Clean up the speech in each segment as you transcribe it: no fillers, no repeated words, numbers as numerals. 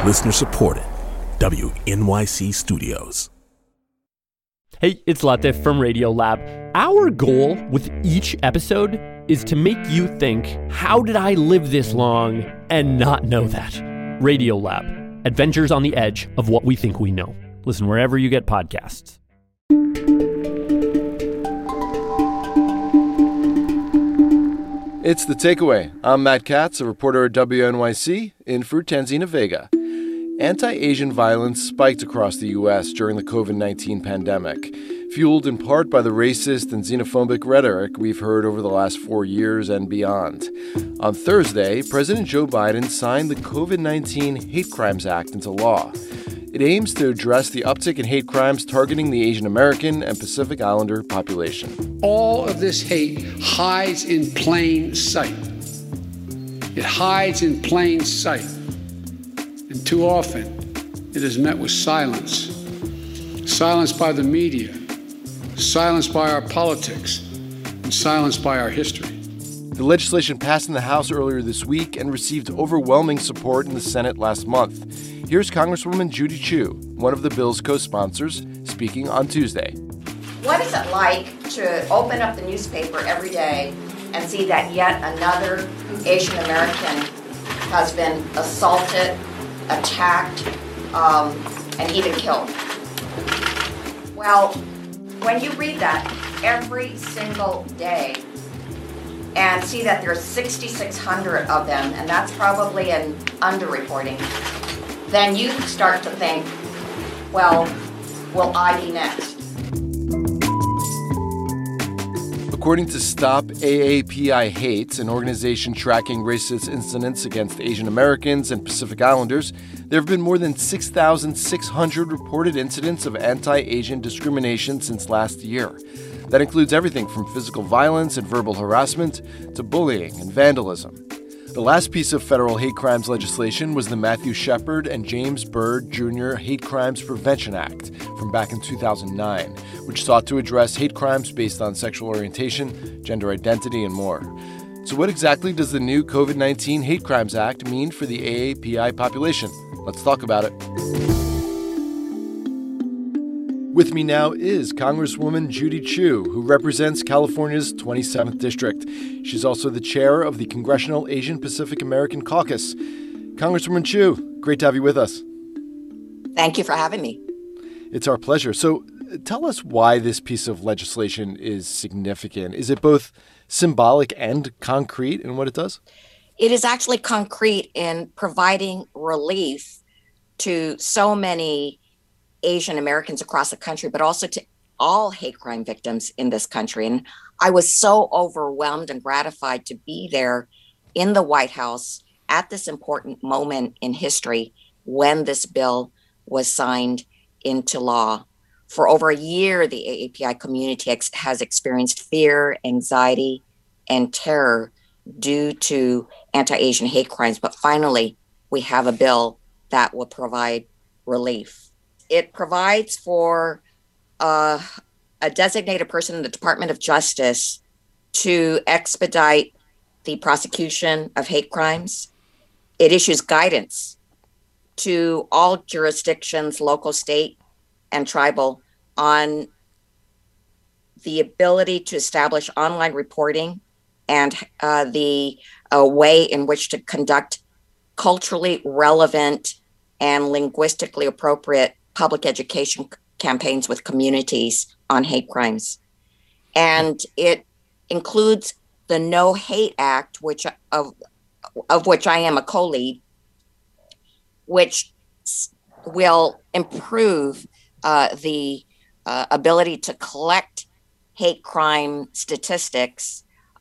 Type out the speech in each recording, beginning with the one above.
Listener supported. WNYC Studios. Hey, it's Latif from Radiolab. Our goal with each episode is to make you think, how did I live this long and not know that? Radiolab, adventures on the edge of what we think we know. Listen wherever you get podcasts. It's The Takeaway. I'm Matt Katz, a reporter at WNYC, in for Tanzina Vega. Anti-Asian violence spiked across the U.S. during the COVID-19 pandemic, fueled in part by the racist and xenophobic rhetoric we've heard over the last 4 years and beyond. On Thursday, President Joe Biden signed the COVID-19 Hate Crimes Act into law. It aims to address the uptick in hate crimes targeting the Asian American and Pacific Islander population. All of this hate hides in plain sight. It hides in plain sight. And too often, it is met with silence. Silence by the media, silence by our politics, and silence by our history. The legislation passed in the House earlier this week and received overwhelming support in the Senate last month. Here's Congresswoman Judy Chu, one of the bill's co-sponsors, speaking on Tuesday. What is it like to open up the newspaper every day and see that yet another Asian American has been assaulted, attacked, and even killed? Well, when you read that every single day and see that there's 6,600 of them, and that's probably an underreporting, then you start to think, well, will I be next? According to Stop AAPI Hate, an organization tracking racist incidents against Asian Americans and Pacific Islanders, there have been more than 6,600 reported incidents of anti-Asian discrimination since last year. That includes everything from physical violence and verbal harassment to bullying and vandalism. The last piece of federal hate crimes legislation was the Matthew Shepard and James Byrd Jr. Hate Crimes Prevention Act from back in 2009, which sought to address hate crimes based on sexual orientation, gender identity, and more. So what exactly does the new COVID-19 Hate Crimes Act mean for the AAPI population? Let's talk about it. With me now is Congresswoman Judy Chu, who represents California's 27th District. She's also the chair of the Congressional Asian Pacific American Caucus. Congresswoman Chu, great to have you with us. Thank you for having me. It's our pleasure. So tell us why this piece of legislation is significant. Is it both symbolic and concrete in what it does? It is actually concrete in providing relief to so many Asian Americans across the country, but also to all hate crime victims in this country. And I was so overwhelmed and gratified to be there in the White House at this important moment in history when this bill was signed into law. For over a year, the AAPI community has experienced fear, anxiety, and terror due to anti-Asian hate crimes. But finally, we have a bill that will provide relief. It provides for a designated person in the Department of Justice to expedite the prosecution of hate crimes. It issues guidance to all jurisdictions, local, state, and tribal, on the ability to establish online reporting and the way in which to conduct culturally relevant and linguistically appropriate public education campaigns with communities on hate crimes. And it includes the No Hate Act, of which I am a co-lead, which will improve the ability to collect hate crime statistics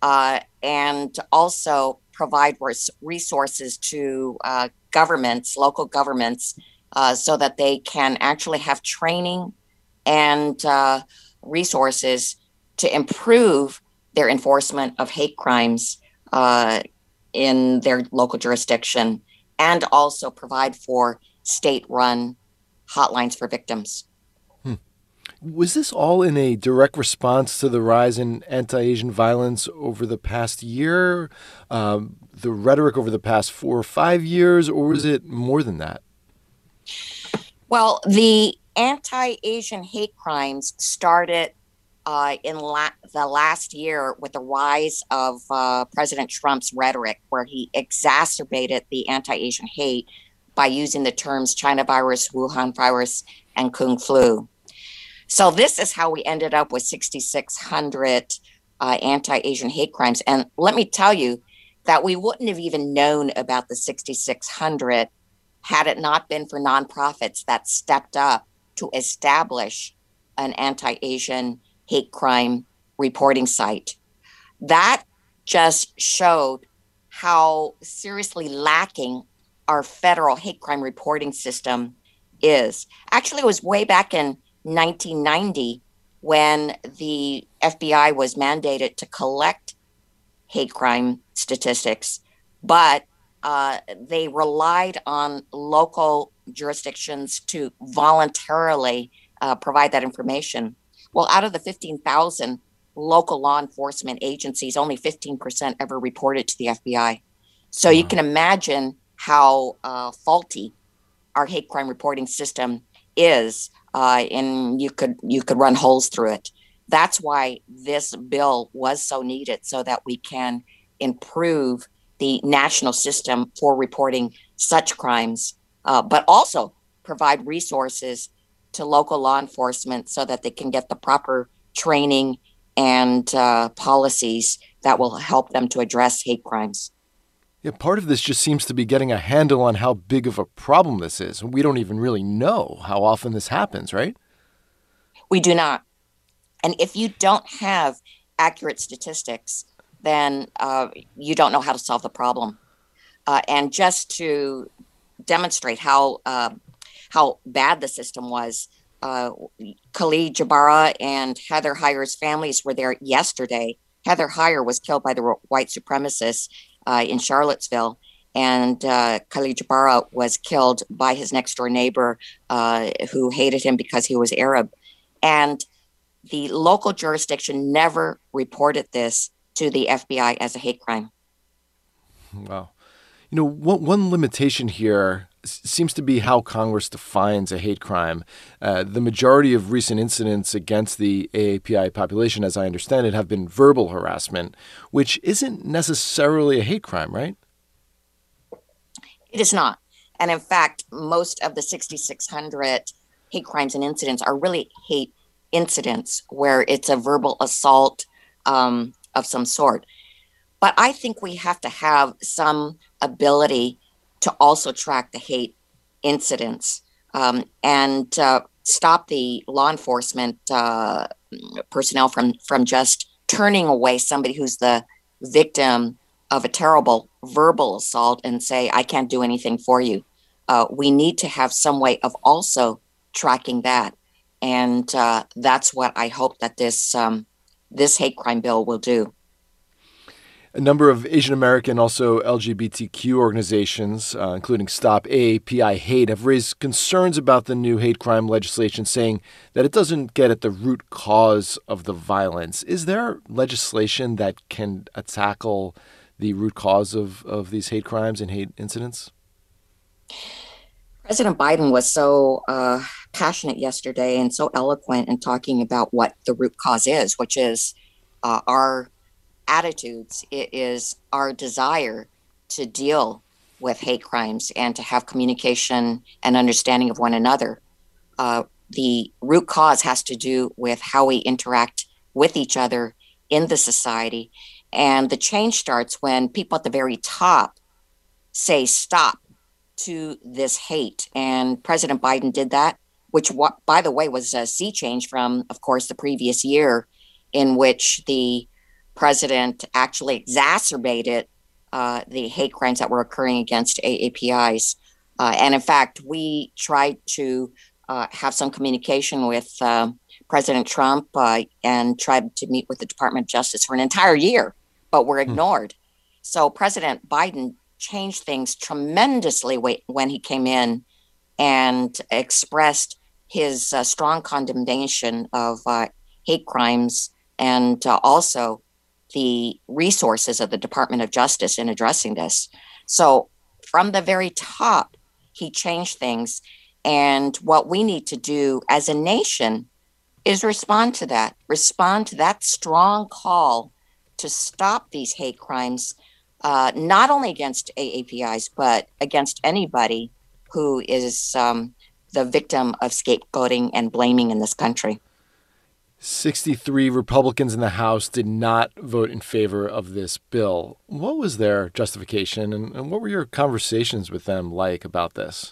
and also provide resources to governments, local governments, so that they can actually have training and resources to improve their enforcement of hate crimes in their local jurisdiction, and also provide for state-run hotlines for victims. Was this all in a direct response to the rise in anti-Asian violence over the past year, the rhetoric over the past 4 or 5 years, or was it more than that? Well, the anti-Asian hate crimes started the last year with the rise of President Trump's rhetoric, where he exacerbated the anti-Asian hate by using the terms China virus, Wuhan virus, and Kung flu. So this is how we ended up with 6,600 anti-Asian hate crimes. And let me tell you that we wouldn't have even known about the 6,600 had it not been for nonprofits that stepped up to establish an anti-Asian hate crime reporting site. That just showed how seriously lacking our federal hate crime reporting system is. Actually, it was way back in 1990 when the FBI was mandated to collect hate crime statistics, but they relied on local jurisdictions to voluntarily provide that information. Well, out of the 15,000 local law enforcement agencies, only 15% ever reported to the FBI. So you can imagine how faulty our hate crime reporting system is, and you could run holes through it. That's why this bill was so needed, so that we can improve the national system for reporting such crimes, but also provide resources to local law enforcement so that they can get the proper training and policies that will help them to address hate crimes. Yeah, part of this just seems to be getting a handle on how big of a problem this is. We don't even really know how often this happens, right? We do not. And if you don't have accurate statistics, then you don't know how to solve the problem. And just to demonstrate how bad the system was, Khalid Jabara and Heather Heyer's families were there yesterday. Heather Heyer was killed by the white supremacists in Charlottesville, and Khalid Jabara was killed by his next door neighbor who hated him because he was Arab. And the local jurisdiction never reported this to the FBI as a hate crime. Wow. You know, one limitation here seems to be how Congress defines a hate crime. The majority of recent incidents against the AAPI population, as I understand it, have been verbal harassment, which isn't necessarily a hate crime, right? It is not. And in fact, most of the 6,600 hate crimes and incidents are really hate incidents where it's a verbal assault of some sort. But I think we have to have some ability to also track the hate incidents and stop the law enforcement personnel from just turning away somebody who's the victim of a terrible verbal assault and say, I can't do anything for you. We need to have some way of also tracking that. And that's what I hope that this hate crime bill will do. A number of Asian American, also LGBTQ organizations, including Stop AAPI Hate, have raised concerns about the new hate crime legislation, saying that it doesn't get at the root cause of the violence. Is there legislation that can tackle the root cause of these hate crimes and hate incidents? President Biden was so passionate yesterday and so eloquent in talking about what the root cause is, which is our attitudes. It is our desire to deal with hate crimes and to have communication and understanding of one another. The root cause has to do with how we interact with each other in the society. And the change starts when people at the very top say stop to this hate. And President Biden did that, which, by the way, was a sea change from, of course, the previous year, in which the president actually exacerbated the hate crimes that were occurring against AAPIs. And in fact, we tried to have some communication with President Trump and tried to meet with the Department of Justice for an entire year, but were ignored. So President Biden changed things tremendously when he came in and expressed his strong condemnation of hate crimes and also the resources of the Department of Justice in addressing this. So from the very top, he changed things. And what we need to do as a nation is respond to that strong call to stop these hate crimes, not only against AAPIs, but against anybody who is the victim of scapegoating and blaming in this country. 63 Republicans in the House did not vote in favor of this bill. What was their justification, and what were your conversations with them like about this?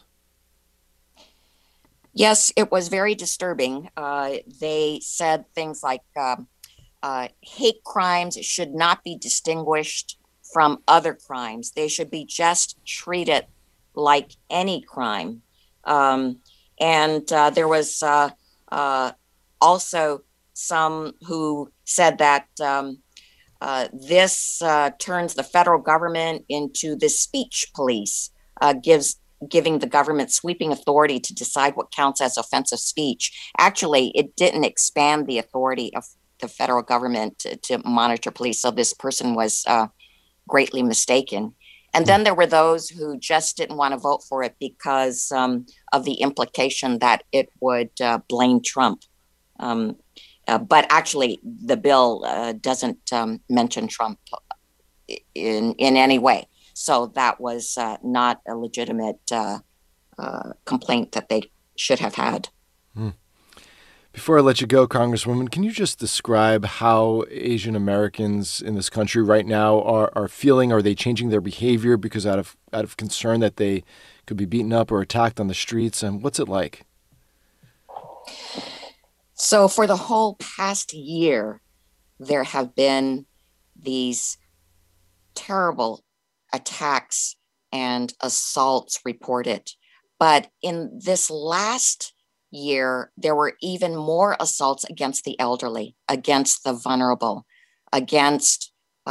Yes, it was very disturbing. They said things like hate crimes should not be distinguished from other crimes. They should be just treated like any crime. And there was also some who said that this turns the federal government into the speech police, giving the government sweeping authority to decide what counts as offensive speech. Actually, it didn't expand the authority of the federal government to monitor police. So this person was greatly mistaken. And then there were those who just didn't want to vote for it because of the implication that it would blame Trump. But actually, the bill doesn't mention Trump in any way. So that was not a legitimate complaint that they should have had. Before I let you go, Congresswoman, can you just describe how Asian Americans in this country right now are feeling? Are they changing their behavior because out of concern that they could be beaten up or attacked on the streets? And what's it like? So for the whole past year, there have been these terrible attacks and assaults reported. But in this last year, there were even more assaults against the elderly, against the vulnerable, against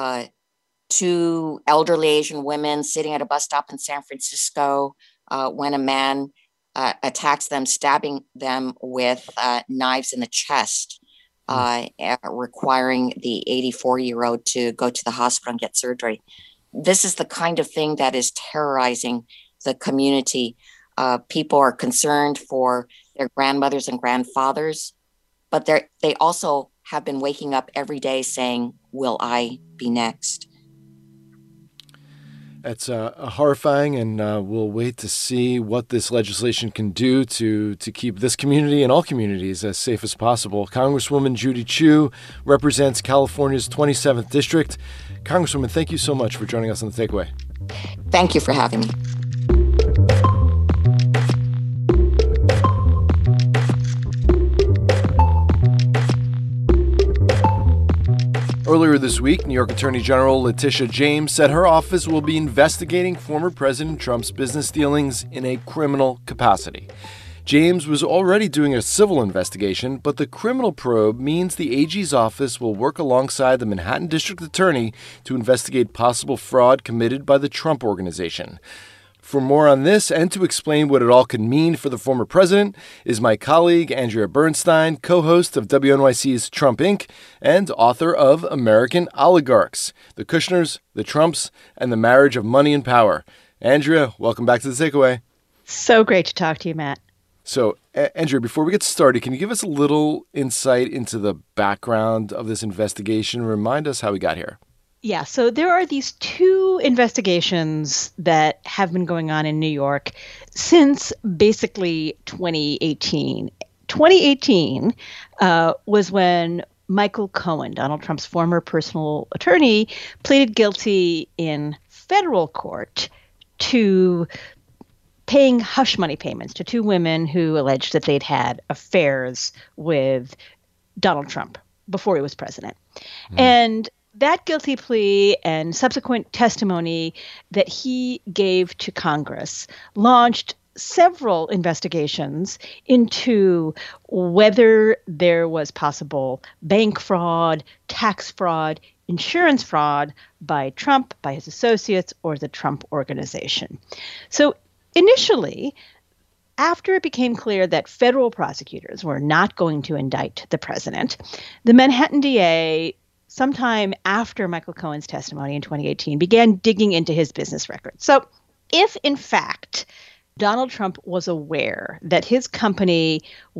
2 elderly Asian women sitting at a bus stop in San Francisco when a man attacks them, stabbing them with knives in the chest, requiring the 84-year-old to go to the hospital and get surgery. This is the kind of thing that is terrorizing the community. People are concerned for their grandmothers and grandfathers, but they also have been waking up every day saying, will I be next? That's horrifying, and we'll wait to see what this legislation can do to keep this community and all communities as safe as possible. Congresswoman Judy Chu represents California's 27th District. Congresswoman, thank you so much for joining us on The Takeaway. Thank you for having me. Earlier this week, New York Attorney General Letitia James said her office will be investigating former President Trump's business dealings in a criminal capacity. James was already doing a civil investigation, but the criminal probe means the AG's office will work alongside the Manhattan District Attorney to investigate possible fraud committed by the Trump Organization. For more on this and to explain what it all could mean for the former president is my colleague Andrea Bernstein, co-host of WNYC's Trump Inc. and author of American Oligarchs, The Kushners, the Trumps, and the Marriage of Money and Power. Andrea, welcome back to The Takeaway. So great to talk to you, Matt. So, Andrea, before we get started, can you give us a little insight into the background of this investigation? Remind us how we got here. Yeah, so there are these 2 investigations that have been going on in New York since basically 2018. 2018 was when Michael Cohen, Donald Trump's former personal attorney, pleaded guilty in federal court to paying hush money payments to 2 women who alleged that they'd had affairs with Donald Trump before he was president. And that guilty plea and subsequent testimony that he gave to Congress launched several investigations into whether there was possible bank fraud, tax fraud, insurance fraud by Trump, by his associates, or the Trump Organization. So initially, after it became clear that federal prosecutors were not going to indict the president, the Manhattan DA, sometime after Michael Cohen's testimony in 2018, began digging into his business records. So if, in fact, Donald Trump was aware that his company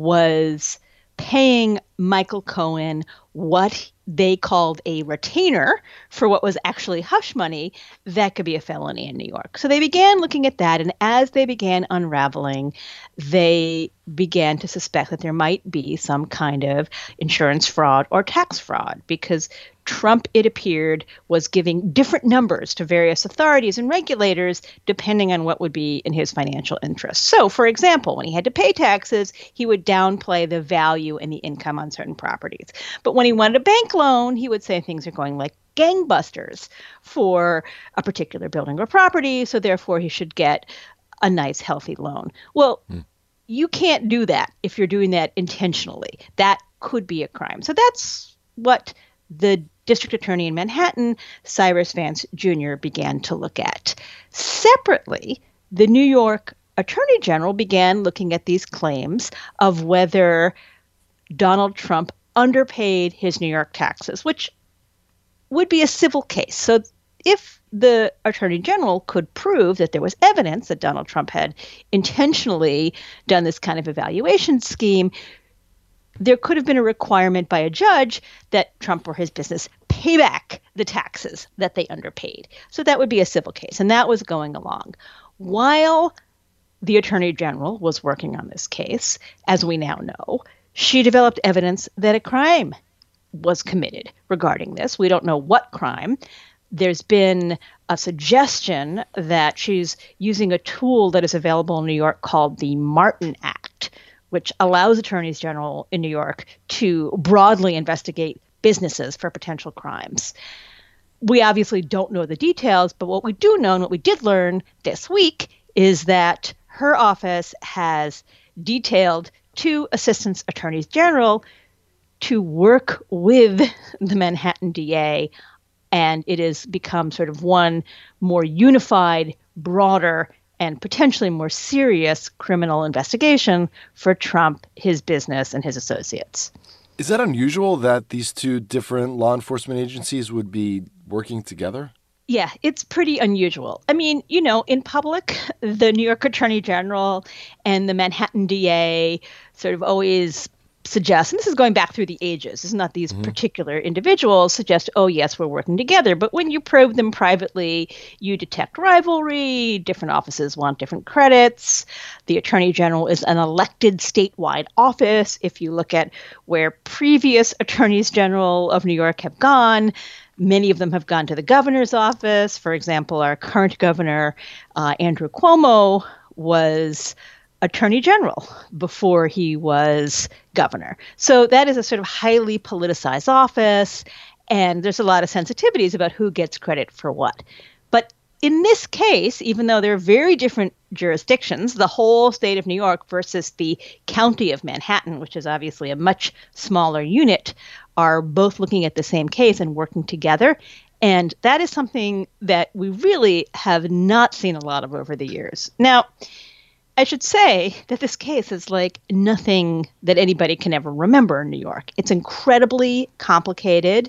was paying Michael Cohen what they called a retainer for what was actually hush money that could be a felony in New York. So they began looking at that. And as they began unraveling, they began to suspect that there might be some kind of insurance fraud or tax fraud, because Trump, it appeared, was giving different numbers to various authorities and regulators depending on what would be in his financial interests. So, for example, when he had to pay taxes, he would downplay the value and the income on certain properties. But when he wanted a bank loan, he would say things are going like gangbusters for a particular building or property, so therefore he should get a nice, healthy loan. Well, you can't do that if you're doing that intentionally. That could be a crime. So that's what the district attorney in Manhattan, Cyrus Vance Jr., began to look at. Separately, the New York Attorney General began looking at these claims of whether Donald Trump underpaid his New York taxes, which would be a civil case. So if the Attorney General could prove that there was evidence that Donald Trump had intentionally done this kind of evaluation scheme, there could have been a requirement by a judge that Trump or his business pay back the taxes that they underpaid. So that would be a civil case, and that was going along. While the Attorney General was working on this case, as we now know, she developed evidence that a crime was committed regarding this. We don't know what crime. There's been a suggestion that she's using a tool that is available in New York called the Martin Act, which allows attorneys general in New York to broadly investigate businesses for potential crimes. We obviously don't know the details, but what we do know and what we did learn this week is that her office has detailed 2 assistant attorneys general to work with the Manhattan DA, and it has become sort of one more unified, broader, and potentially more serious criminal investigation for Trump, his business, and his associates. Is that unusual that these 2 different law enforcement agencies would be working together? Yeah, it's pretty unusual. I mean, in public, the New York Attorney General and the Manhattan DA sort of always suggest, and this is going back through the ages, it's not these particular individuals suggest, oh, yes, we're working together. But when you probe them privately, you detect rivalry. Different offices want different credits. The Attorney General is an elected statewide office. If you look at where previous attorneys general of New York have gone, many of them have gone to the governor's office. For example, our current governor, Andrew Cuomo, was attorney general before he was governor. So that is a sort of highly politicized office, and there's a lot of sensitivities about who gets credit for what. But in this case, even though they're very different jurisdictions, the whole state of New York versus the county of Manhattan, which is obviously a much smaller unit, are both looking at the same case and working together. And that is something that we really have not seen a lot of over the years. Now, I should say that this case is like nothing that anybody can ever remember in New York. It's incredibly complicated.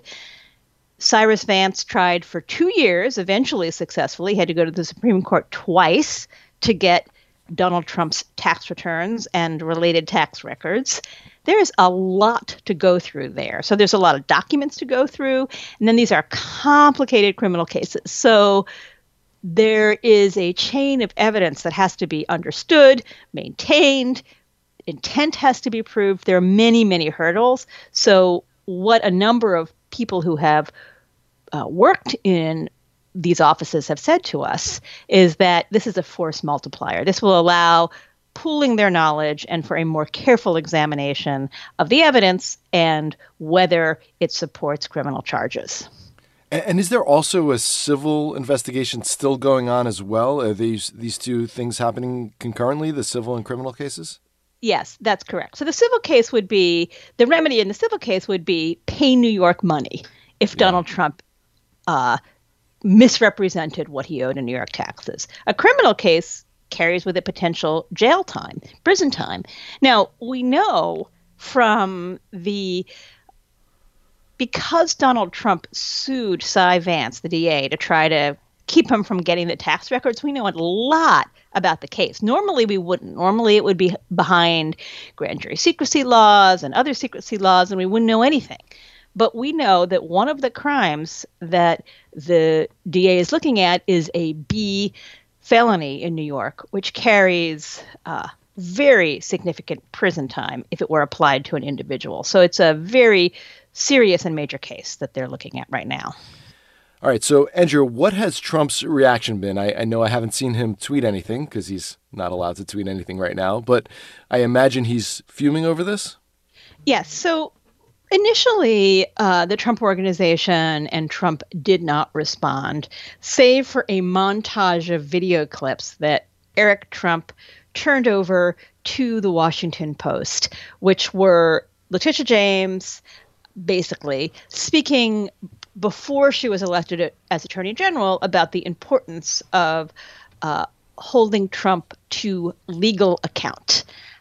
Cyrus Vance tried for 2 years, eventually successfully, had to go to the Supreme Court twice to get Donald Trump's tax returns and related tax records. There's a lot to go through there. So there's a lot of documents to go through. And then these are complicated criminal cases. So there is a chain of evidence that has to be understood, maintained. Intent has to be proved. There are many, many hurdles. So what a number of people who have worked in these offices have said to us is that this is a force multiplier. This will allow pooling their knowledge and for a more careful examination of the evidence and whether it supports criminal charges. And is there also a civil investigation still going on as well? Are these 2 things happening concurrently, the civil and criminal cases? Yes, that's correct. So the civil case would be, the remedy in the civil case would be pay New York money if Donald Trump misrepresented what he owed in New York taxes. A criminal case carries with it potential jail time, prison time. Now, we know from because Donald Trump sued Cy Vance, the DA, to try to keep him from getting the tax records. We know a lot about the case. Normally, we wouldn't. Normally, it would be behind grand jury secrecy laws and other secrecy laws, and we wouldn't know anything. But we know that one of the crimes that the DA is looking at is a B felony in New York, which carries very significant prison time if it were applied to an individual. So it's a very serious and major case that they're looking at right now. All right. So, Andrew, what has Trump's reaction been? I know I haven't seen him tweet anything because he's not allowed to tweet anything right now, but I imagine he's fuming over this. Yes. So initially, the Trump Organization and Trump did not respond, save for a montage of video clips that Eric Trump turned over to the Washington Post, which were Letitia James basically speaking before she was elected as Attorney General about the importance of holding Trump to legal account.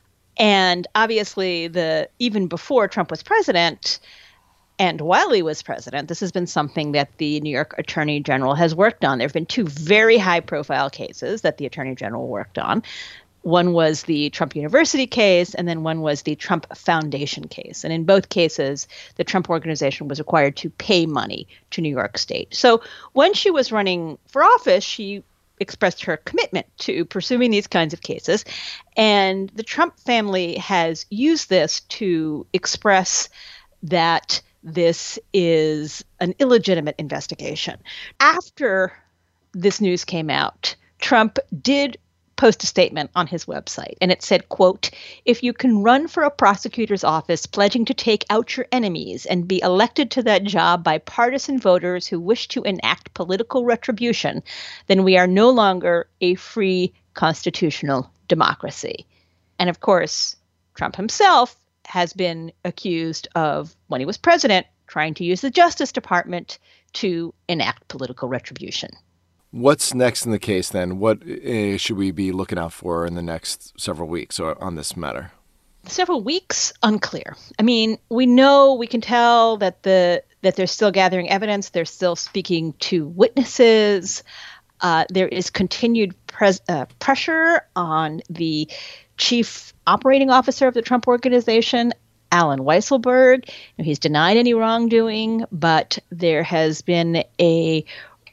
And obviously, even before Trump was president and while he was president, this has been something that the New York Attorney General has worked on. There have been two very high-profile cases that the Attorney General worked on. One was the Trump University case, and then one was the Trump Foundation case. And in both cases, the Trump Organization was required to pay money to New York State. So when she was running for office, she expressed her commitment to pursuing these kinds of cases. And the Trump family has used this to express that this is an illegitimate investigation. After this news came out, Trump did post a statement on his website, and it said, quote, "If you can run for a prosecutor's office pledging to take out your enemies and be elected to that job by partisan voters who wish to enact political retribution, then we are no longer a free constitutional democracy." And of course, Trump himself has been accused of, when he was president, trying to use the Justice Department to enact political retribution. What's next in the case then? What should we be looking out for in the next several weeks on this matter? Several weeks, unclear. I mean, we can tell that they're still gathering evidence. They're still speaking to witnesses. There is continued pressure on the chief operating officer of the Trump Organization, Allen Weisselberg. He's denied any wrongdoing, but there has been a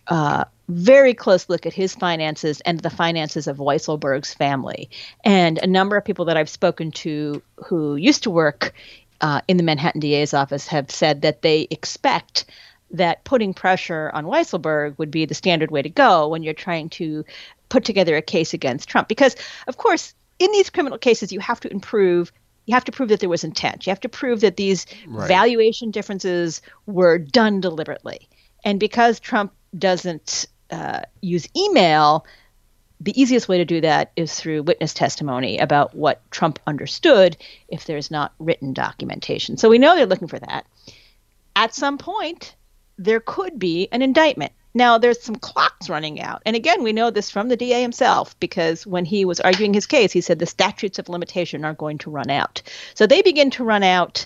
very close look at his finances and the finances of Weisselberg's family. And a number of people that I've spoken to who used to work in the Manhattan DA's office have said that they expect that putting pressure on Weisselberg would be the standard way to go when you're trying to put together a case against Trump. Because, of course, in these criminal cases, you have to prove that there was intent. You have to prove that these valuation differences were done deliberately. And because Trump doesn't use email, the easiest way to do that is through witness testimony about what Trump understood if there's not written documentation. So we know they're looking for that. At some point, there could be an indictment. Now, there's some clocks running out. And again, we know this from the DA himself, because when he was arguing his case, he said the statutes of limitation are going to run out. So they begin to run out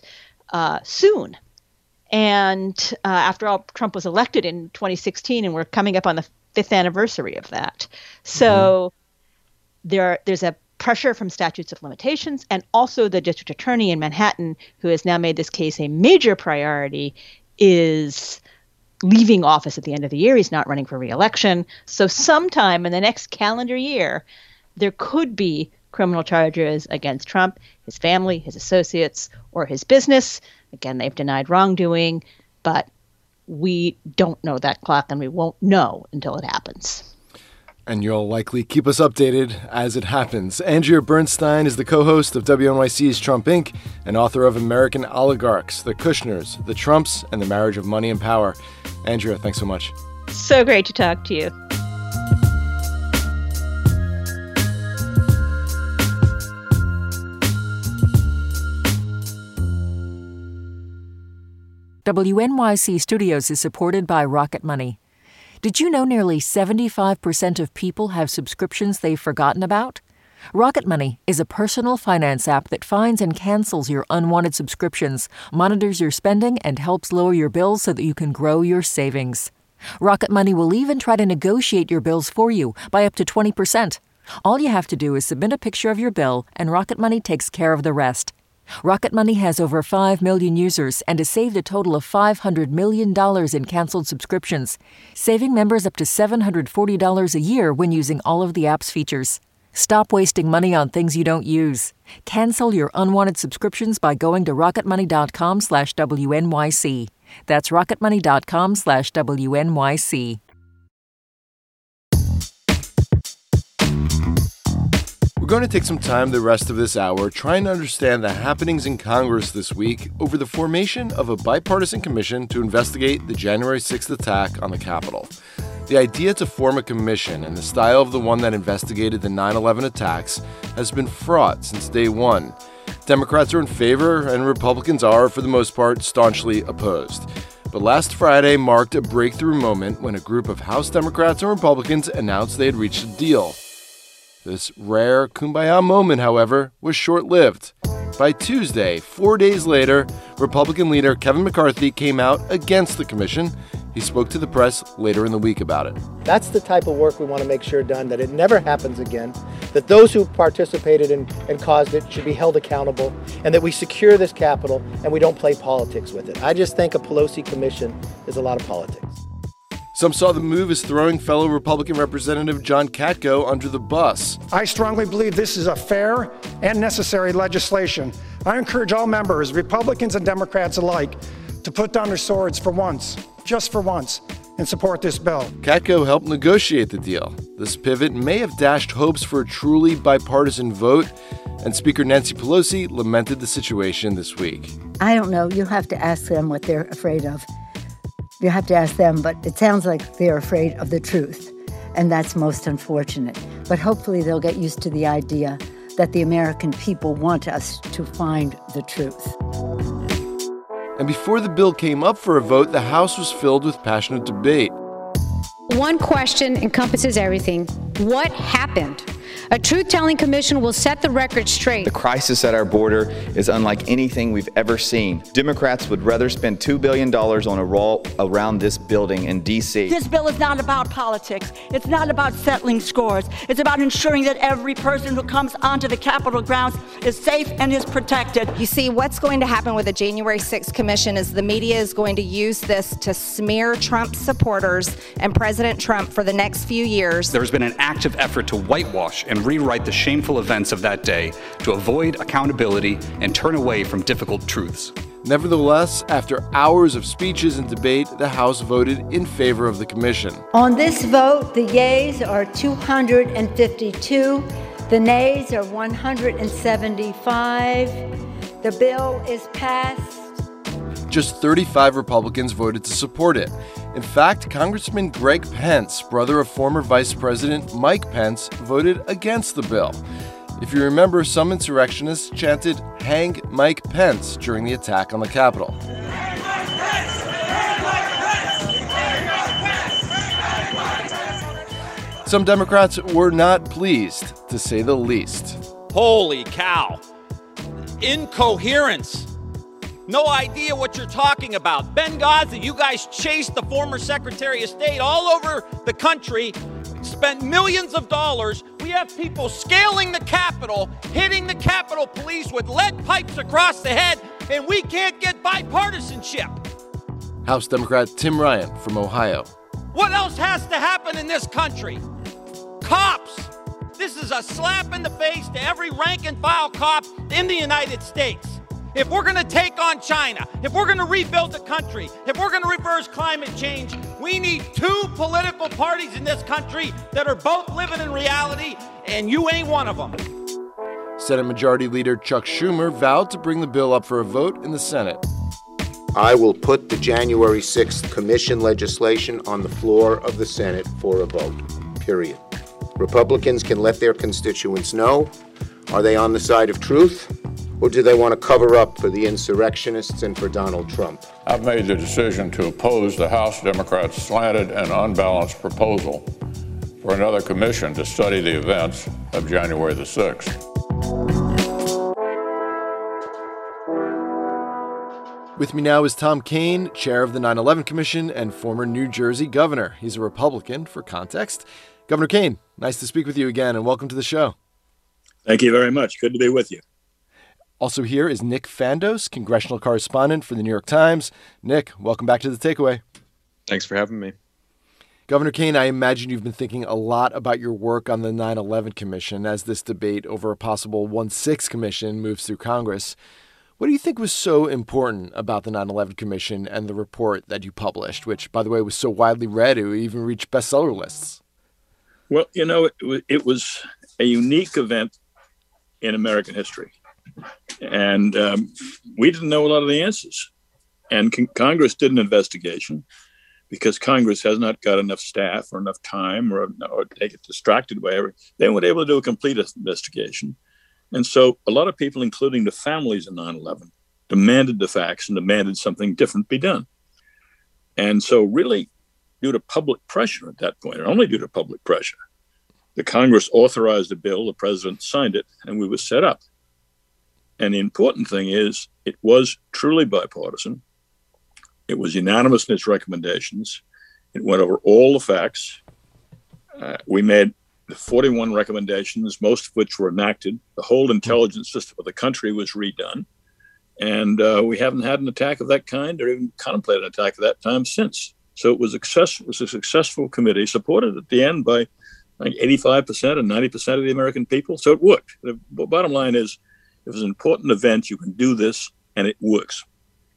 soon. And after all, Trump was elected in 2016, and we're coming up on the 5th anniversary of that. So there's a pressure from statutes of limitations, and also the district attorney in Manhattan, who has now made this case a major priority, is leaving office at the end of the year. He's not running for re-election. So sometime in the next calendar year, there could be criminal charges against Trump, his family, his associates, or his business. Again, they've denied wrongdoing, but we don't know that clock, and we won't know until it happens. And you'll likely keep us updated as it happens. Andrea Bernstein is the co-host of WNYC's Trump Inc. and author of American Oligarchs, The Kushners, The Trumps, and the Marriage of Money and Power. Andrea, thanks so much. So great to talk to you. WNYC Studios is supported by Rocket Money. Did you know nearly 75% of people have subscriptions they've forgotten about? Rocket Money is a personal finance app that finds and cancels your unwanted subscriptions, monitors your spending, and helps lower your bills so that you can grow your savings. Rocket Money will even try to negotiate your bills for you by up to 20%. All you have to do is submit a picture of your bill, and Rocket Money takes care of the rest. Rocket Money has over 5 million users and has saved a total of $500 million in canceled subscriptions, saving members up to $740 a year when using all of the app's features. Stop wasting money on things you don't use. Cancel your unwanted subscriptions by going to rocketmoney.com/WNYC. That's rocketmoney.com/WNYC. We're going to take some time the rest of this hour trying to understand the happenings in Congress this week over the formation of a bipartisan commission to investigate the January 6th attack on the Capitol. The idea to form a commission in the style of the one that investigated the 9/11 attacks has been fraught since day one. Democrats are in favor, and Republicans are, for the most part, staunchly opposed. But last Friday marked a breakthrough moment when a group of House Democrats and Republicans announced they had reached a deal. This rare kumbaya moment, however, was short-lived. By Tuesday, 4 days later, Republican leader Kevin McCarthy came out against the commission. He spoke to the press later in the week about it. That's the type of work we want to make sure done, that it never happens again, that those who participated and caused it should be held accountable, and that we secure this Capitol and we don't play politics with it. I just think a Pelosi commission is a lot of politics. Some saw the move as throwing fellow Republican Representative John Katko under the bus. I strongly believe this is a fair and necessary legislation. I encourage all members, Republicans and Democrats alike, to put down their swords for once, just for once, and support this bill. Katko helped negotiate the deal. This pivot may have dashed hopes for a truly bipartisan vote, and Speaker Nancy Pelosi lamented the situation this week. I don't know. You'll have to ask them what they're afraid of. You have to ask them, but it sounds like they're afraid of the truth, and that's most unfortunate. But hopefully they'll get used to the idea that the American people want us to find the truth. And before the bill came up for a vote, the House was filled with passionate debate. One question encompasses everything. What happened? A truth-telling commission will set the record straight. The crisis at our border is unlike anything we've ever seen. Democrats would rather spend $2 billion on a wall around this building in D.C. This bill is not about politics. It's not about settling scores. It's about ensuring that every person who comes onto the Capitol grounds is safe and is protected. You see, what's going to happen with the January 6th commission is the media is going to use this to smear Trump supporters and President Trump for the next few years. There's been an active effort to whitewash and rewrite the shameful events of that day to avoid accountability and turn away from difficult truths. Nevertheless, after hours of speeches and debate, the House voted in favor of the commission. On this vote, the yeas are 252, the nays are 175. The bill is passed. Just 35 Republicans voted to support it. In fact, Congressman Greg Pence, brother of former Vice President Mike Pence, voted against the bill. If you remember, some insurrectionists chanted, "Hang Mike Pence," during the attack on the Capitol. Some Democrats were not pleased, to say the least. Holy cow. Incoherence. No idea what you're talking about. Benghazi, you guys chased the former Secretary of State all over the country, spent millions of dollars. We have people scaling the Capitol, hitting the Capitol Police with lead pipes across the head, and we can't get bipartisanship. House Democrat Tim Ryan from Ohio. What else has to happen in this country? Cops. This is a slap in the face to every rank and file cop in the United States. If we're going to take on China, if we're going to rebuild the country, if we're going to reverse climate change, we need two political parties in this country that are both living in reality, and you ain't one of them. Senate Majority Leader Chuck Schumer vowed to bring the bill up for a vote in the Senate. I will put the January 6th commission legislation on the floor of the Senate for a vote, period. Republicans can let their constituents know, are they on the side of truth? Or do they want to cover up for the insurrectionists and for Donald Trump? I've made the decision to oppose the House Democrats' slanted and unbalanced proposal for another commission to study the events of January the 6th. With me now is Tom Kean, chair of the 9/11 Commission and former New Jersey governor. He's a Republican, for context. Governor Kean, nice to speak with you again, and welcome to the show. Thank you very much. Good to be with you. Also here is Nick Fandos, congressional correspondent for the New York Times. Nick, welcome back to The Takeaway. Thanks for having me. Governor Kean, I imagine you've been thinking a lot about your work on the 9/11 Commission as this debate over a possible 1/6 commission moves through Congress. What do you think was so important about the 9/11 Commission and the report that you published, which, by the way, was so widely read it even reached bestseller lists? Well, you know, it was a unique event in American history. And we didn't know a lot of the answers. And Congress did an investigation because Congress has not got enough staff or enough time or they get distracted by everything. They weren't able to do a complete investigation. And so a lot of people, including the families of 9/11, demanded the facts and demanded something different be done. And so really, due to public pressure at that point, and only due to public pressure, the Congress authorized a bill, the president signed it, and we were set up. And the important thing is it was truly bipartisan. It was unanimous in its recommendations. It went over all the facts. We made the 41 recommendations, most of which were enacted. The whole intelligence system of the country was redone. And we haven't had an attack of that kind or even contemplated an attack of that time since. So it was a successful committee, supported at the end by like 85% and 90% of the American people. So it worked. The bottom line is, it was an important event. You can do this, and it works.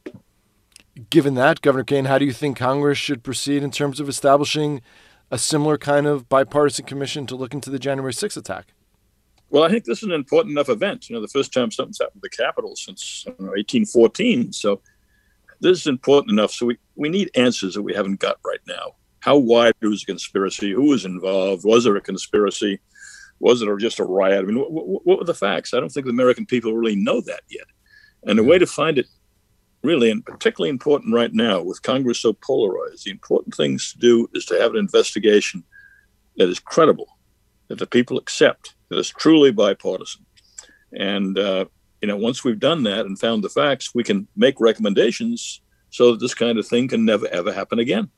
Given that, Governor Kean, how do you think Congress should proceed in terms of establishing a similar kind of bipartisan commission to look into the January 6th attack? Well, I think this is an important enough event. You know, the first time something's happened to the Capitol since 1814. So this is important enough. So we need answers that we haven't got right now. How wide was the conspiracy? Who was involved? Was there a conspiracy? Was it just a riot? I mean, what were the facts? I don't think the American people really know that yet. And the way to find it really, and particularly important right now with Congress so polarized, the important things to do is to have an investigation that is credible, that the people accept, that is truly bipartisan. And, once we've done that and found the facts, we can make recommendations so that this kind of thing can never, ever happen again.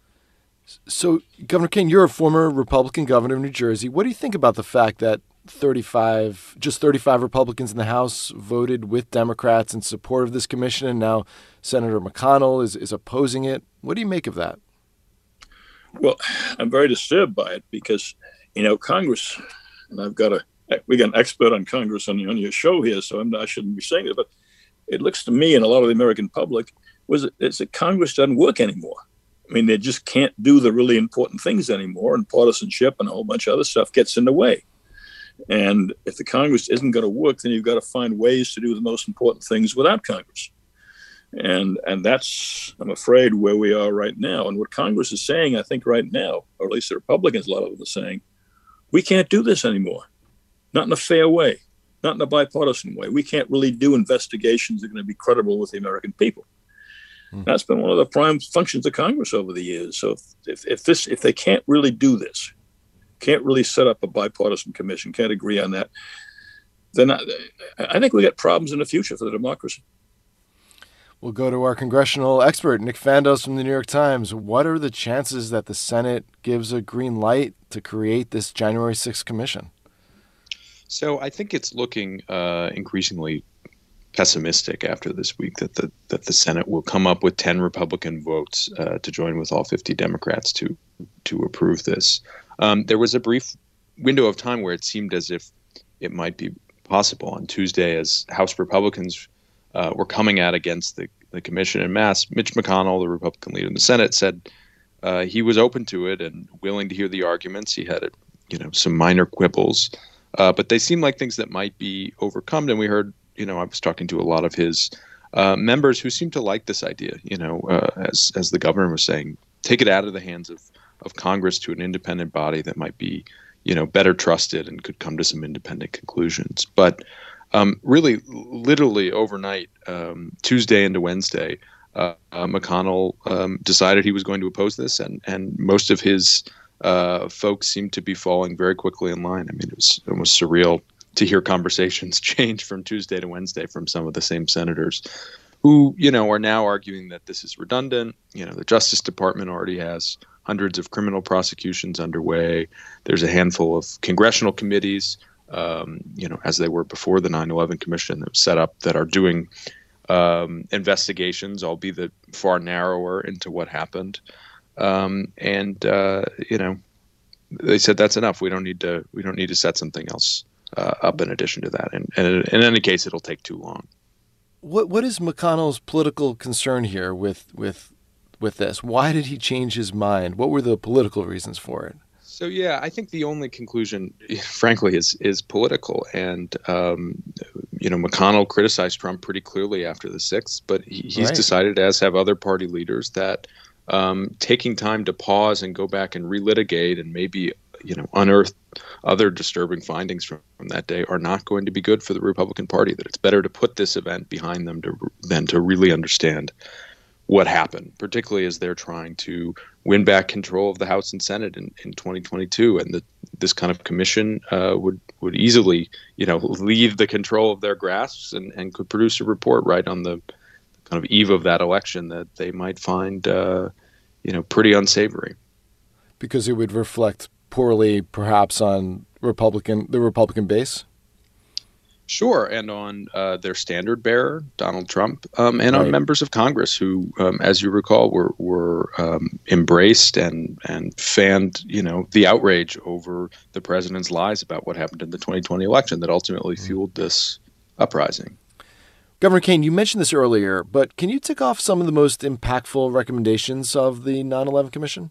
So, Governor Kean, you're a former Republican governor of New Jersey. What do you think about the fact that 35 Republicans in the House voted with Democrats in support of this commission, and now Senator McConnell is opposing it? What do you make of that? Well, I'm very disturbed by it because, Congress, and we got an expert on Congress on your show here, so I shouldn't be saying it, but it looks to me and a lot of the American public is that Congress doesn't work anymore. I mean, they just can't do the really important things anymore, and partisanship and a whole bunch of other stuff gets in the way. And if the Congress isn't going to work, then you've got to find ways to do the most important things without Congress. And that's, I'm afraid, where we are right now. And what Congress is saying, I think right now, or at least the Republicans, a lot of them are saying, we can't do this anymore. Not in a fair way, not in a bipartisan way. We can't really do investigations that are going to be credible with the American people. That's been one of the prime functions of Congress over the years. So if they can't really do this, can't really set up a bipartisan commission, can't agree on that, then I think we got problems in the future for the democracy. We'll go to our congressional expert, Nick Fandos from the New York Times. What are the chances that the Senate gives a green light to create this January 6th commission? So I think it's looking increasingly pessimistic after this week that the Senate will come up with 10 Republican votes to join with all 50 Democrats to approve this. There was a brief window of time where it seemed as if it might be possible. On Tuesday, as House Republicans were coming out against the commission en masse, Mitch McConnell, the Republican leader in the Senate, said he was open to it and willing to hear the arguments. He had some minor quibbles, but they seemed like things that might be overcome. And we heard, I was talking to a lot of his members who seemed to like this idea, as the governor was saying, take it out of the hands of Congress to an independent body that might be, better trusted and could come to some independent conclusions. But really, literally overnight, Tuesday into Wednesday, McConnell decided he was going to oppose this, and most of his folks seemed to be falling very quickly in line. I mean, it was almost surreal to hear conversations change from Tuesday to Wednesday from some of the same senators who, are now arguing that this is redundant. The Justice Department already has hundreds of criminal prosecutions underway. There's a handful of congressional committees, as they were before the 9/11 Commission that was set up, that are doing investigations, albeit far narrower, into what happened. They said that's enough. We don't need to set something else up in addition to that. And in any case, it'll take too long. What is McConnell's political concern here with this? Why did he change his mind? What were the political reasons for it? So, I think the only conclusion, frankly, is political. And, McConnell criticized Trump pretty clearly after the 6th, but he's decided, as have other party leaders, that taking time to pause and go back and relitigate and maybe, unearth other disturbing findings from that day are not going to be good for the Republican Party, that it's better to put this event behind them than to really understand what happened, particularly as they're trying to win back control of the House and Senate in 2022. And this kind of commission would easily, leave the control of their grasps and could produce a report right on the kind of eve of that election that they might find, pretty unsavory. Because it would reflect poorly, perhaps, on the Republican base? Sure, and on their standard bearer, Donald Trump, and on members of Congress who, as you recall, were embraced and fanned, the outrage over the president's lies about what happened in the 2020 election that ultimately fueled this uprising. Governor Kane, you mentioned this earlier, but can you tick off some of the most impactful recommendations of the 9/11 Commission?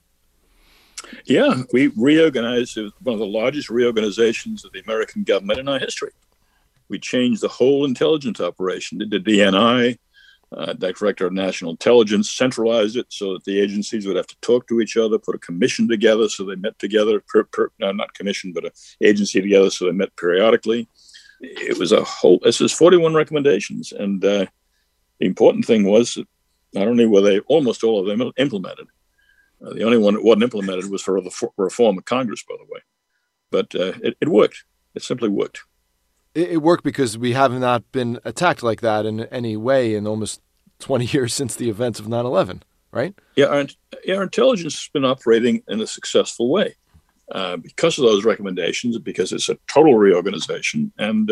Yeah, we reorganized one of the largest reorganizations of the American government in our history. We changed the whole intelligence operation. The DNI, Director of National Intelligence, centralized it so that the agencies would have to talk to each other, put a commission together so they met together, not commission, but an agency together so they met periodically. It was this is 41 recommendations. And the important thing was that not only were almost all of them implemented, the only one that wasn't implemented was for the reform of Congress, by the way. But it worked. It simply worked. It worked because we have not been attacked like that in any way in almost 20 years since the events of 9/11, right? Yeah, our intelligence has been operating in a successful way because of those recommendations, because it's a total reorganization. And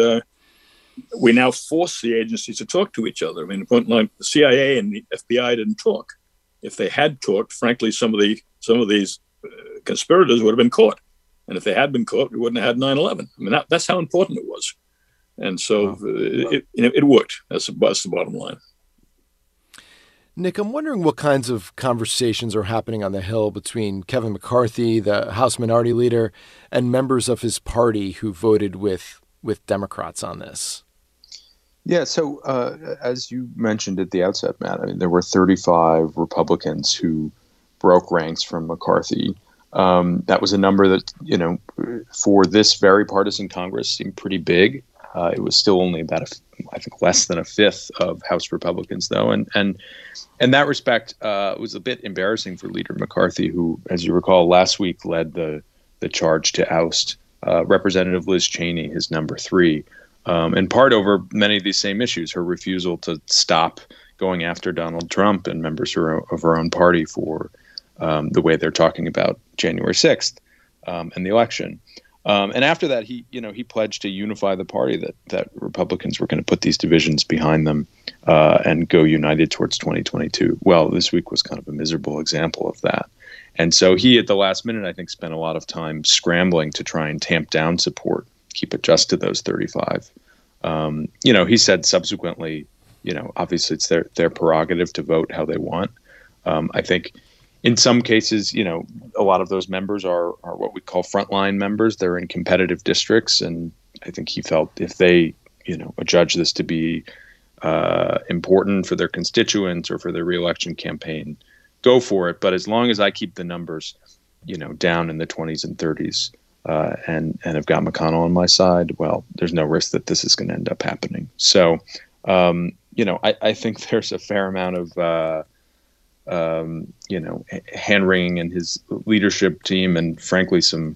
we now force the agencies to talk to each other. I mean, like the CIA and the FBI didn't talk. If they had talked, frankly, some of these conspirators would have been caught. And if they had been caught, we wouldn't have had 9/11. I mean, that's how important it was. And so it worked. That's the bottom line. Nick, I'm wondering what kinds of conversations are happening on the Hill between Kevin McCarthy, the House Minority Leader, and members of his party who voted with Democrats on this. Yeah, so as you mentioned at the outset, Matt, I mean, there were 35 Republicans who broke ranks from McCarthy. That was a number that, for this very partisan Congress seemed pretty big. It was still only about, I think, less than a fifth of House Republicans, though. And in that respect, it was a bit embarrassing for Leader McCarthy, who, as you recall, last week led the charge to oust Representative Liz Cheney, his number 3, in part over many of these same issues, her refusal to stop going after Donald Trump and members of her own party for the way they're talking about January 6th and the election. And after that, he pledged to unify the party, that Republicans were going to put these divisions behind them and go united towards 2022. Well, this week was kind of a miserable example of that. And so he, at the last minute, I think, spent a lot of time scrambling to try and tamp down support, keep it just to those 35. He said subsequently, obviously it's their prerogative to vote how they want. I think in some cases, a lot of those members are what we call frontline members. They're in competitive districts. And I think he felt if they, judge this to be important for their constituents or for their reelection campaign, go for it. But as long as I keep the numbers, down in the 20s and 30s and have got McConnell on my side, well, there's no risk that this is going to end up happening. So, I think there's a fair amount of hand-wringing in his leadership team, and frankly, some,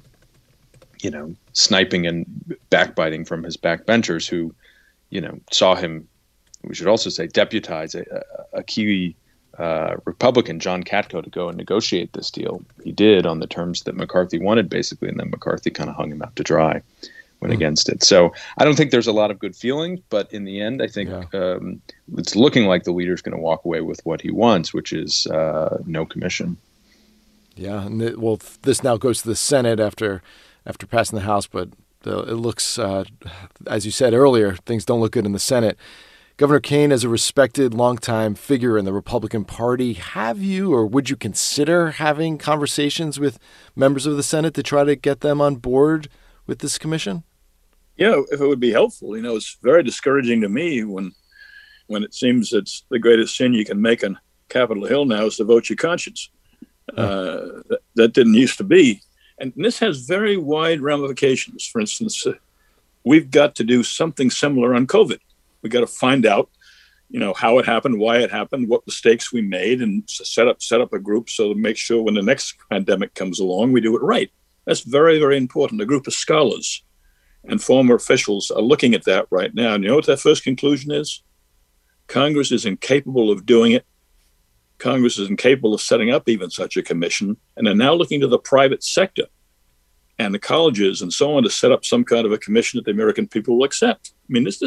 sniping and backbiting from his backbenchers who, saw him we should also say, deputize a key Republican, John Katko, to go and negotiate this deal. He did on the terms that McCarthy wanted, basically, and then McCarthy kind of hung him out to dry, went against it. So I don't think there's a lot of good feeling, but in the end, I think it's looking like the leader's going to walk away with what he wants, which is no commission. Yeah, and this now goes to the Senate after passing the House, but it looks, as you said earlier, things don't look good in the Senate. Governor Kaine, as a respected longtime figure in the Republican Party, have you or would you consider having conversations with members of the Senate to try to get them on board with this commission? Yeah, if it would be helpful. It's very discouraging to me when it seems it's the greatest sin you can make on Capitol Hill now is to vote your conscience. That didn't used to be. And this has very wide ramifications. For instance, we've got to do something similar on COVID. We got to find out, how it happened, why it happened, what mistakes we made, and set up a group so to make sure when the next pandemic comes along, we do it right. That's very, very important. A group of scholars and former officials are looking at that right now. And you know what their first conclusion is? Congress is incapable of doing it. Congress is incapable of setting up even such a commission, and they're now looking to the private sector and the colleges and so on to set up some kind of a commission that the American people will accept. I mean, this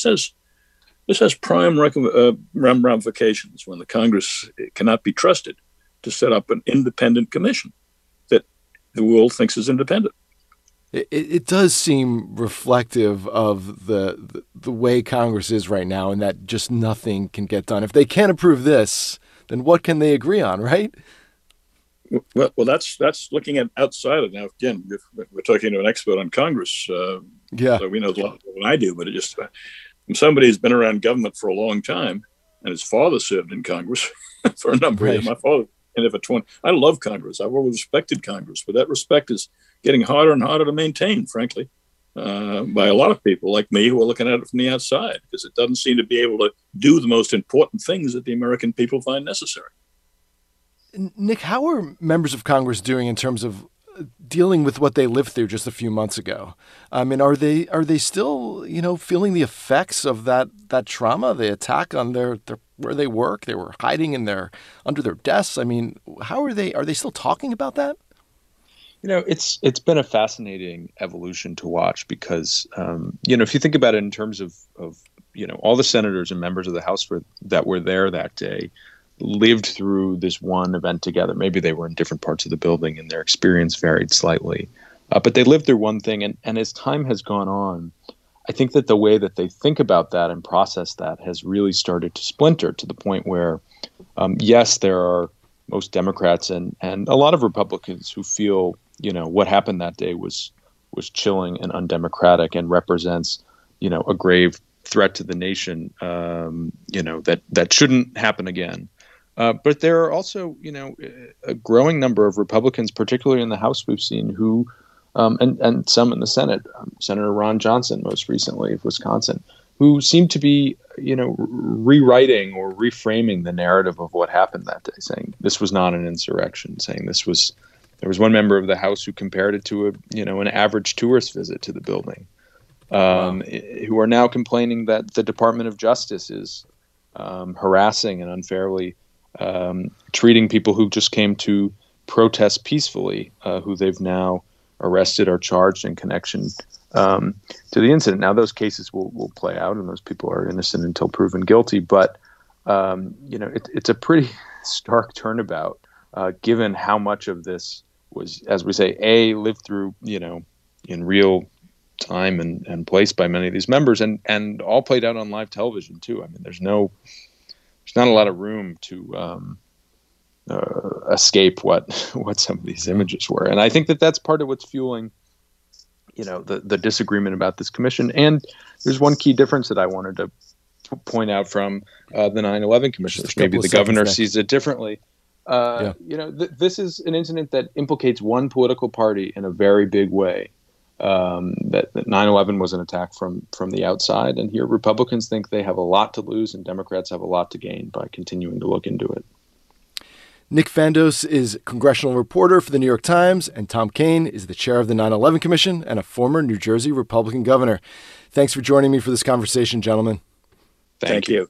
has prime ramifications when the Congress cannot be trusted to set up an independent commission that the world thinks is independent. It does seem reflective of the way Congress is right now, and that just nothing can get done. If they can't approve this, then what can they agree on, right? Well, that's looking at outside of now. Again, if we're talking to an expert on Congress. So we know a lot more than I do, but it just somebody who's been around government for a long time, and his father served in Congress for a number of years. My father in it for 20. I love Congress. I've always respected Congress, but that respect is getting harder and harder to maintain, frankly, by a lot of people like me who are looking at it from the outside, because it doesn't seem to be able to do the most important things that the American people find necessary. Nick, how are members of Congress doing in terms of dealing with what they lived through just a few months ago? I mean, are they still, feeling the effects of that trauma, the attack on their where they work? They were hiding under their desks. I mean, how are they? Are they still talking about that? It's been a fascinating evolution to watch because, if you think about it in terms of all the senators and members of the House that were there that day lived through this one event together. Maybe they were in different parts of the building and their experience varied slightly, but they lived through one thing. And as time has gone on, I think that the way that they think about that and process that has really started to splinter to the point where, yes, there are most Democrats and a lot of Republicans who feel, what happened that day was chilling and undemocratic and represents, a grave threat to the nation, that shouldn't happen again. But there are also, a growing number of Republicans, particularly in the House, we've seen who, and some in the Senate, Senator Ron Johnson, most recently of Wisconsin, who seem to be, rewriting or reframing the narrative of what happened that day, saying this was not an insurrection, saying there was one member of the House who compared it to an average tourist visit to the building, who are now complaining that the Department of Justice is harassing and unfairly treating people who just came to protest peacefully, who they've now arrested or charged in connection to the incident. Now, those cases will play out, and those people are innocent until proven guilty. But it's a pretty stark turnabout, given how much of this was, as we say, lived through, in real time and place by many of these members, and all played out on live television too. I mean, there's not a lot of room to escape what some of these images were. And I think that that's part of what's fueling, the disagreement about this commission. And there's one key difference that I wanted to point out from the 9/11 commission. Maybe the governor sees it differently. This is an incident that implicates one political party in a very big way. That 9/11 was an attack from the outside, and here Republicans think they have a lot to lose and Democrats have a lot to gain by continuing to look into it. Nick Fandos is congressional reporter for the New York Times, and Tom Kaine is the chair of the 9/11 Commission and a former New Jersey Republican governor. Thanks for joining me for this conversation, gentlemen. Thank you.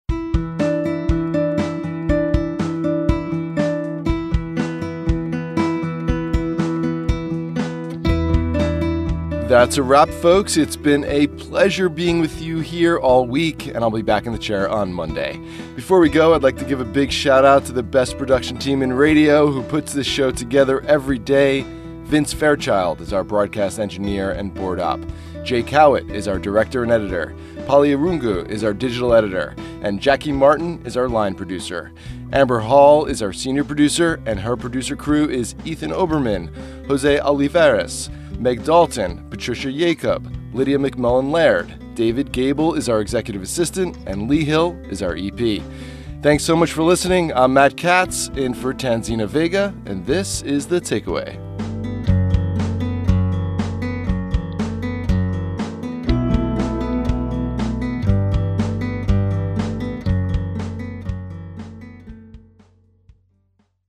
That's a wrap, folks. It's been a pleasure being with you here all week, and I'll be back in the chair on Monday. Before we go, I'd like to give a big shout out to the best production team in radio who puts this show together every day. Vince Fairchild is our broadcast engineer and board op. Jay Cowett is our director and editor. Polly Arungu is our digital editor. And Jackie Martin is our line producer. Amber Hall is our senior producer, and her producer crew is Ethan Oberman, Jose Olivares, Meg Dalton, Patricia Jacob, Lydia McMullen-Laird, David Gable is our executive assistant, and Lee Hill is our EP. Thanks so much for listening. I'm Matt Katz, in for Tanzina Vega, and this is The Takeaway.